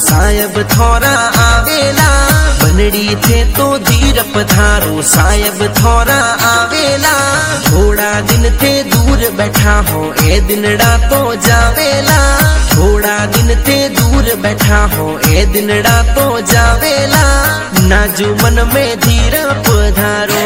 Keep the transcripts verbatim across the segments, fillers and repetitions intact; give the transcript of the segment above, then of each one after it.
साहेब थोड़ा आवेला, बनड़ी थे तो धीर पधारो साहेब थोड़ा आवेला। थोड़ा दिन थे दूर बैठा हो ए दिनड़ा तो जावेला, थोड़ा दिन थे दूर बैठा हो ए दिनड़ा तो जावेला। नाजू मन में धीर पधारो।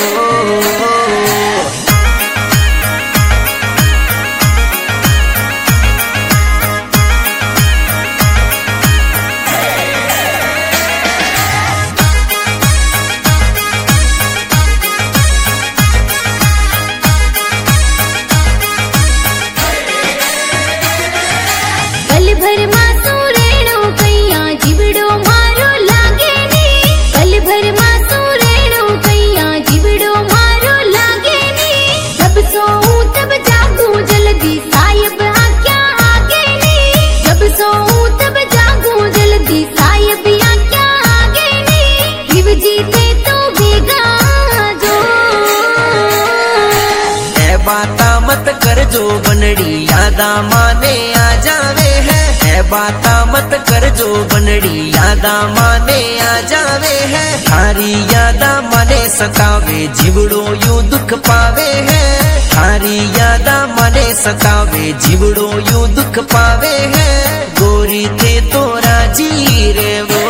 भर मासू रेणो कैया जीवड़ो मारो लागे नी, पल भर मासू रेणो कैया जीवड़ो मारो लागे नी। जब सोऊं तब जागूं जल्दी साहिब आज्ञा आगे नी, जब सोऊं तब जागूं जल्दी साहिब आज्ञा आगे नी। शिव जीते तो भीगा जो ए बाता मत कर जो बनड़ी यादा माने आ जावे है, बाता मत कर जो बनड़ी यादा माने आ जावे है। थारी यादा माने सतावे जीवड़ो यूं दुख पावे है, थारी यादा माने सतावे जीवड़ो यूं दुख पावे है। गोरी थे तो राजी रे वो।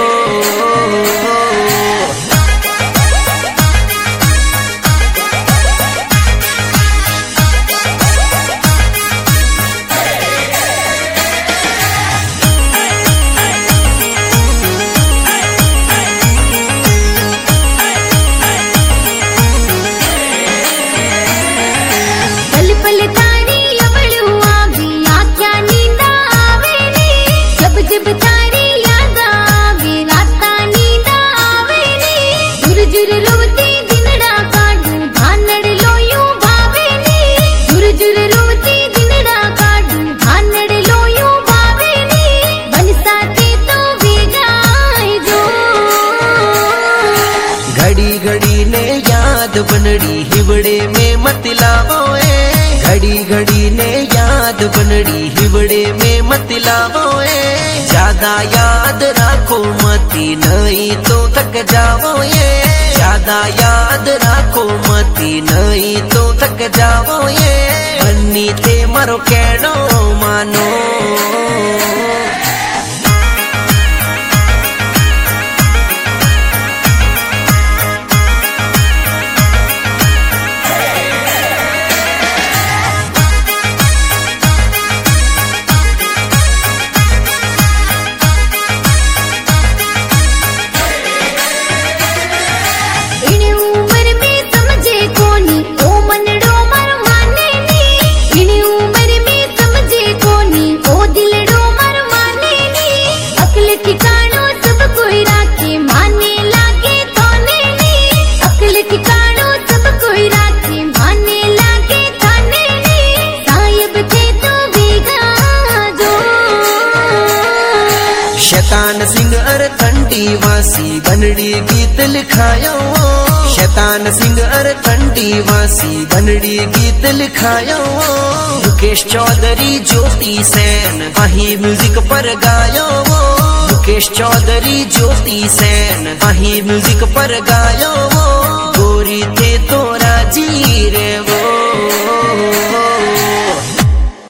घड़ी घड़ी ने याद बनड़ी हिवड़े में मत लावो ए, घड़ी घड़ी ने याद बनड़ी हिवड़े में मत लावो ए। ज्यादा याद राखो मती नहीं तो थक जावो ये, ज्यादा याद राखो मती नहीं तो थक जावो ये। बन्नी थे मरो केड़ो मानो। शैतान सिंह अर ठंडी वासी बनड़ी गीत लिखायो, शैतान सिंह अर ठंडी वासी बनड़ी गीत लिखायो। मुकेश चौधरी ज्योति सैन वही म्यूजिक पर गायो, मुकेश चौधरी ज्योति सैन वही म्यूजिक पर गायो। गोरी थे तो राजी रे वो।